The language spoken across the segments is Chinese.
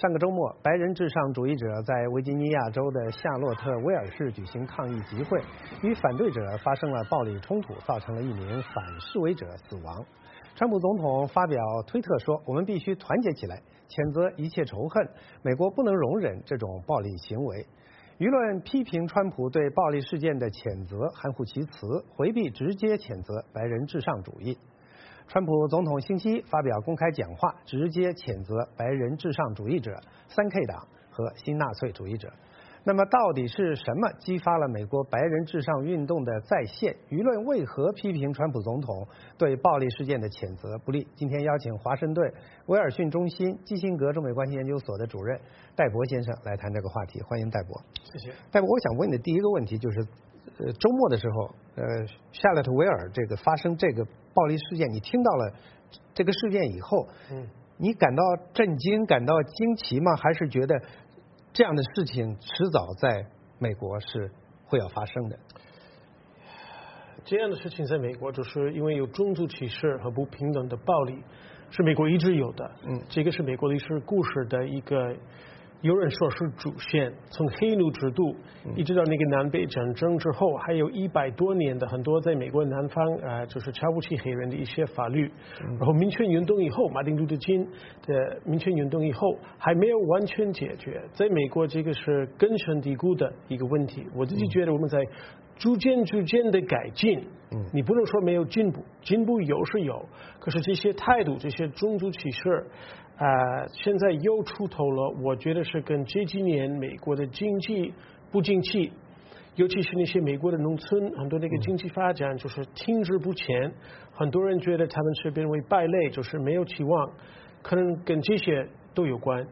上个周末，白人至上主义者在维吉尼亚州的夏洛特威尔士举行抗议集会，与反对者发生了暴力冲突，造成了一名反示威者死亡。川普总统发表推特说：“我们必须团结起来，谴责一切仇恨，美国不能容忍这种暴力行为。”舆论批评川普对暴力事件的谴责含糊其辞，回避直接谴责白人至上主义。川普总统星期一发表公开讲话，直接谴责白人至上主义者、3K 党和新纳粹主义者。那么，到底是什么激发了美国白人至上运动的再现？舆论为何批评川普总统对暴力事件的谴责不力？今天邀请华盛顿威尔逊中心基辛格中美关系研究所的主任戴博先生来谈这个话题。欢迎戴博。 谢谢。 戴博，我想问你的第一个问题就是，周末的时候，夏洛特威尔这个发生这个暴力事件，你听到了这个事件以后，你感到震惊、感到惊奇吗？还是觉得这样的事情迟早在美国是会要发生的？ 这样的事情在美国，就是因为有种族歧视和不平等的暴力，是美国一直有的。这个是美国历史故事的一个，有人说是主线，从黑奴制度一直到那个南北战争之后，还有100多年的很多在美国南方就是瞧不起黑人的一些法律，然后民权运动以后，马丁路德金的民权运动以后还没有完全解决，在美国这个是根深蒂固的一个问题。我自己觉得我们在逐渐的改进，你不能说没有进步，进步有是有，可是这些态度，这些种族歧视现在又出头了。我觉得是跟这几年美国的经济不景气，尤其是那些美国的农村，很多那个经济发展就是停滞不前，很多人觉得他们是变为败类，就是没有期望，可能跟这些都有关。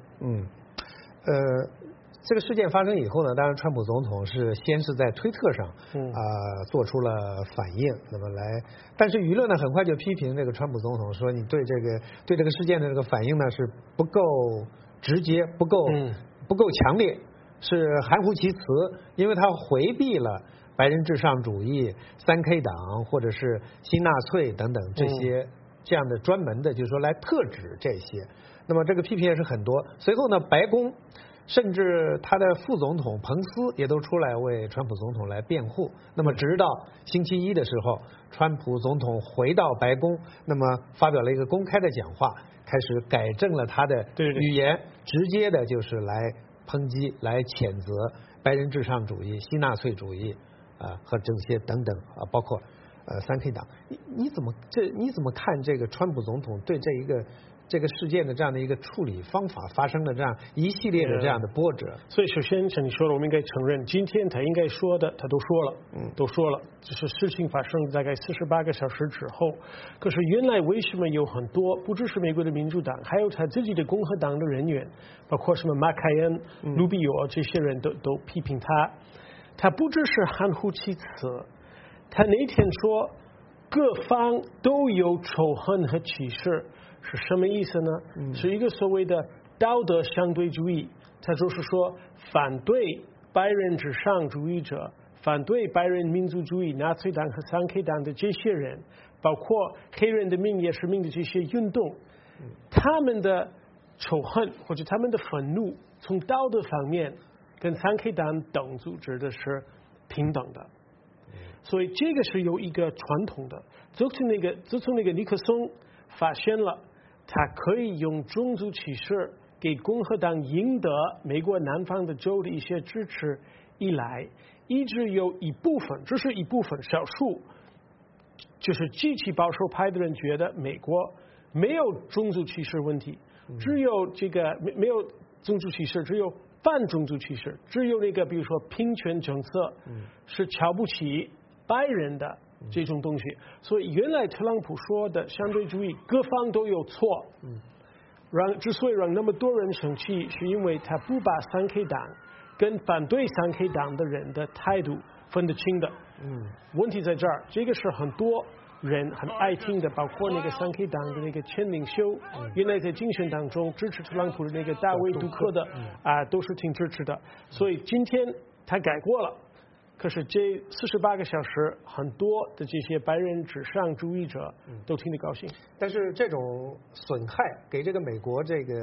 这个事件发生以后呢，当然川普总统是先是在推特上做出了反应，那么但是舆论呢很快就批评这个川普总统说，你对这个事件的这个反应呢是不够直接，不够强烈，是含糊其辞，因为他回避了白人至上主义、3K 党或者是新纳粹等等这样的专门的，就是说来特指这些。那么这个批评也是很多。随后呢，白宫甚至他的副总统彭斯也都出来为川普总统来辩护。那么直到星期一的时候，川普总统回到白宫，那么发表了一个公开的讲话，开始改正了他的语言，直接的就是来抨击、来谴责白人至上主义、新纳粹主义和这些等等包括3K 党。你怎么看这个川普总统对这个事件的这样的一个处理方法发生了这样一系列的这样的波折？ 所以首先像你说的，我们应该承认，今天他应该说的他都说了，就是事情发生大概48个小时之后。可是原来为什么有很多不只是美国的民主党，还有他自己的共和党的人员，包括什么马凯恩、卢比奥这些人都批评他不只是含糊其辞，他那天说各方都有仇恨和歧视。是什么意思呢？是一个所谓的道德相对主义，他就是说反对白人至上主义者，反对白人民族主义、纳粹党和3K 党的这些人，包括黑人的命也是命的这些运动，他们的仇恨或者他们的愤怒，从道德方面跟3K 党等组织的是平等的。所以这个是有一个传统的。自从那个尼克松发现了他可以用种族歧视给共和党赢得美国南方的州的一些支持以来，一直有一部分，只是一部分少数，就是极其保守派的人觉得美国没有种族歧视问题，只有这个没有种族歧视，只有反种族歧视，只有那个比如说平权政策是瞧不起白人的这种东西。所以原来特朗普说的相对主义各方都有错，之所以让那么多人生气，是因为他不把3K 党跟反对3K 党的人的态度分得清的。问题在这儿，这个是很多人很爱听的，包括那个3K 党的那个前领袖，原来在竞选当中支持特朗普的那个大卫杜克的都是挺支持的。所以今天他改过了，可是这48个小时，很多的这些白人至上主义者都听得高兴。 但是这种损害给这个美国这个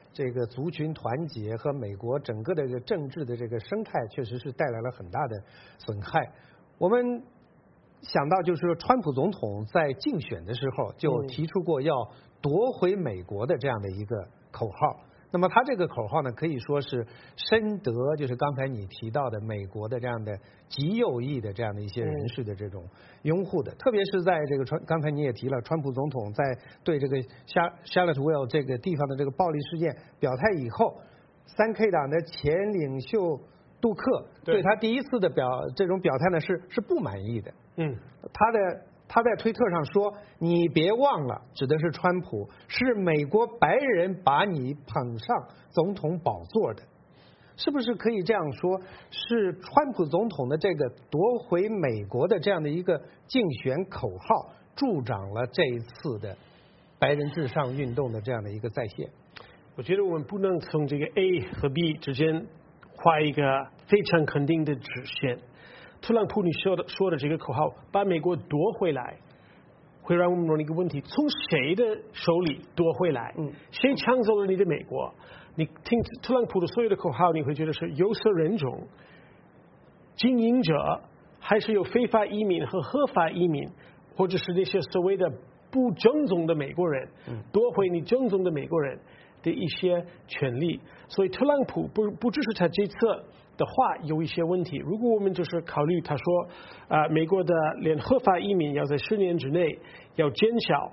这个族群团结和美国整个的这个政治的这个生态，确实是带来了很大的损害。我们想到就是说，川普总统在竞选的时候就提出过要夺回美国的这样的一个口号。那么他这个口号呢，可以说是深得就是刚才你提到的美国的这样的极右翼的这样的一些人士的这种拥护的，特别是在这个刚才你也提了，川普总统在对这个Charlottesville 这个地方的这个暴力事件表态以后，3K 党的前领袖杜克对他第一次的这种表态呢是不满意的。他在推特上说：“你别忘了，指的是川普，是美国白人把你捧上总统宝座的。”是不是可以这样说？是川普总统的这个夺回美国的这样的一个竞选口号，助长了这一次的白人至上运动的这样的一个再现？ 我觉得我们不能从这个 A 和 B 之间画一个非常肯定的直线。特朗普你说的这个口号把美国夺回来，会让我们问一个问题：从谁的手里夺回来？谁抢走了你的美国？你听特朗普的所有的口号，你会觉得是有色人种、经营者，还是有非法移民和合法移民，或者是那些所谓的不正宗的美国人，夺回你正宗的美国人的一些权利。所以特朗普不只是他这次的话有一些问题。如果我们就是考虑他说美国的连合法移民要在10年之内要减小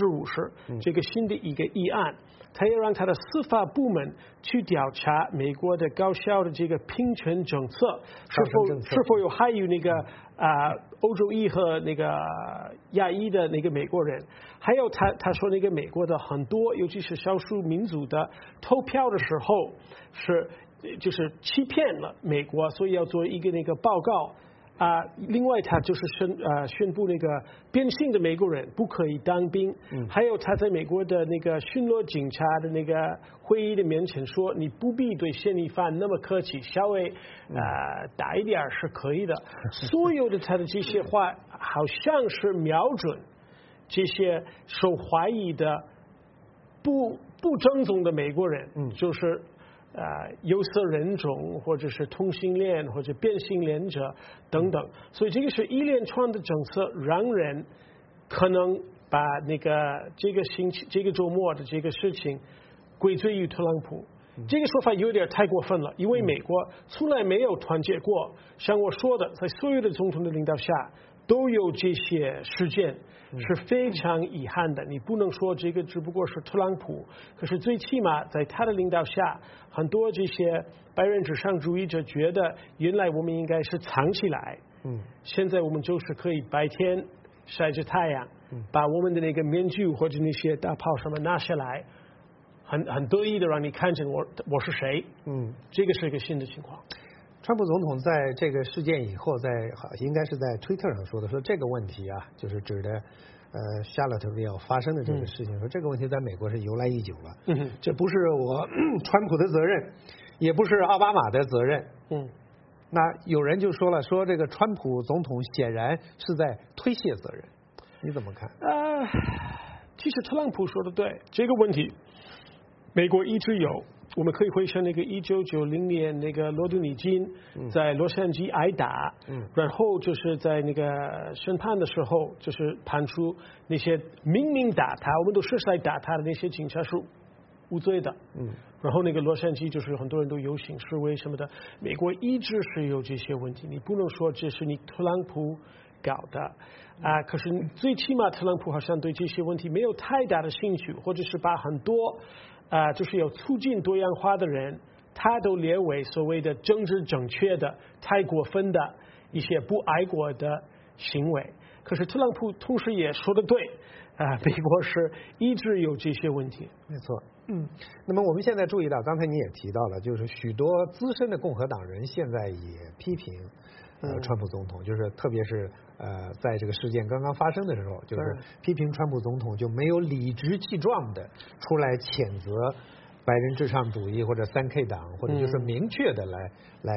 50%，这个新的一个议案，他要让他的司法部门去调查美国的高效的这个平权政策是否有害于那个欧洲裔和那个亚裔的那个美国人。还有他说那个美国的很多尤其是少数民族的投票的时候就是欺骗了美国，所以要做一个那个报告。另外他就是宣布那个变性的美国人不可以当兵。还有他在美国的那个巡逻警察的那个会议的面前说，你不必对嫌疑犯那么客气，稍微打一点是可以的。所有的他的这些话好像是瞄准这些受怀疑的不正宗的美国人，就是有色人种或者是同性恋或者变性恋者等等。所以这个是一连串的政策，让人可能把这个周末的这个事情归罪于特朗普。这个说法有点太过分了，因为美国从来没有团结过。像我说的，在所有的总统的领导下都有这些事件，是非常遗憾的。你不能说这个只不过是特朗普，可是最起码在他的领导下，很多这些白人至上主义者觉得原来我们应该是藏起来，现在我们就是可以白天晒着太阳，把我们的那个面具或者那些大炮什么拿下来，很得意的让你看见我是谁。这个是一个新的情况。 川普总统在这个事件以后，应该是在推特上说的，说这个问题啊，就是指的Charlottesville 发生的这个事情，说这个问题在美国是由来已久了，这不是我川普的责任，也不是奥巴马的责任。那有人就说了，说这个川普总统显然是在推卸责任，你怎么看？ 其实特朗普说的对，这个问题美国一直有。我们可以回想那个1990年那个罗德尼金在洛杉矶挨打，然后就是在那个审判的时候，就是判出那些明明打他，我们都是在打他的那些警察是无罪的。然后那个洛杉矶就是很多人都游行示威什么的。美国一直是有这些问题，你不能说这是你特朗普搞的可是最起码特朗普好像对这些问题没有太大的兴趣，或者是把很多就是有促进多样化的人，他都列为所谓的政治正确的、太过分的一些不爱国的行为。可是特朗普同时也说得对，美国是一直有这些问题。 没错。那么我们现在注意到，刚才你也提到了，就是许多资深的共和党人现在也批评川普总统，就是特别是在这个事件刚刚发生的时候，就是批评川普总统就没有理直气壮的出来谴责白人至上主义或者3K 党，或者就是明确的来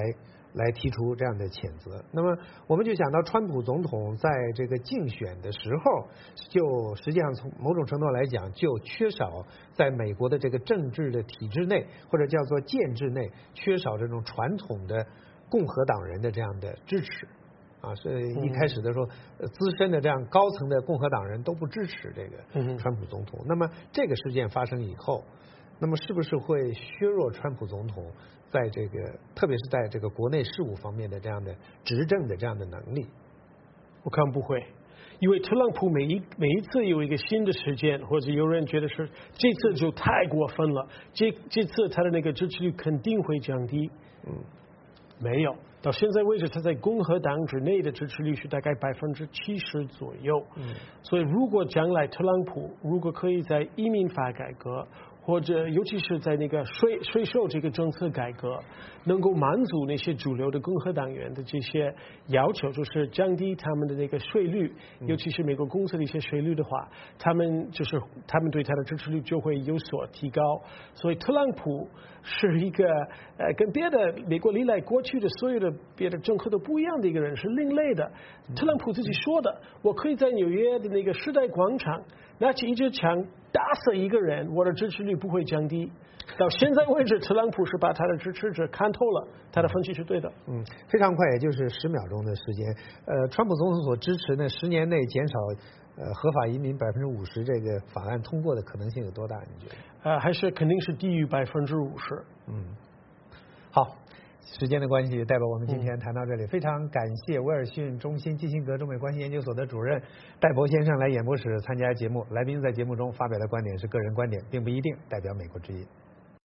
来提出这样的谴责。那么我们就想到，川普总统在这个竞选的时候，就实际上从某种程度来讲，就缺少在美国的这个政治的体制内，或者叫做建制内，缺少这种传统的共和党人的这样的支持。所以一开始的时候，资深的这样高层的共和党人都不支持这个川普总统。那么这个事件发生以后，那么是不是会削弱川普总统在这个，特别是在这个国内事务方面的这样的执政的这样的能力？ 我看不会，因为特朗普每一次有一个新的事件，或者有人觉得是这次就太过分了，这次他的那个支持率肯定会降低。没有。到现在为止，他在共和党之内的支持率是大概70%左右。所以如果将来特朗普如果可以在移民法改革，或者尤其是在那个税收这个政策改革，能够满足那些主流的共和党员的这些要求，就是降低他们的那个税率，尤其是美国公司的一些税率的话，他们对他的支持率就会有所提高。所以特朗普是一个跟别的美国历来过去的所有的别的政客都不一样的一个人，是另类的。特朗普自己说的，我可以在纽约的那个时代广场拿起一支枪打死一个人，我的支持率不会降低。到现在为止，特朗普是把他的支持者看透了，他的分析是对的。 非常快，也就是10秒钟的时间。川普总统所支持的10年内减少合法移民50%这个法案通过的可能性有多大？你觉得？ 还是肯定是低于50%。 好。时间的关系，代表我们今天谈到这里，非常感谢威尔逊中心基辛格中美关系研究所的主任戴博先生来演播室参加节目。来宾在节目中发表的观点是个人观点，并不一定代表美国之音。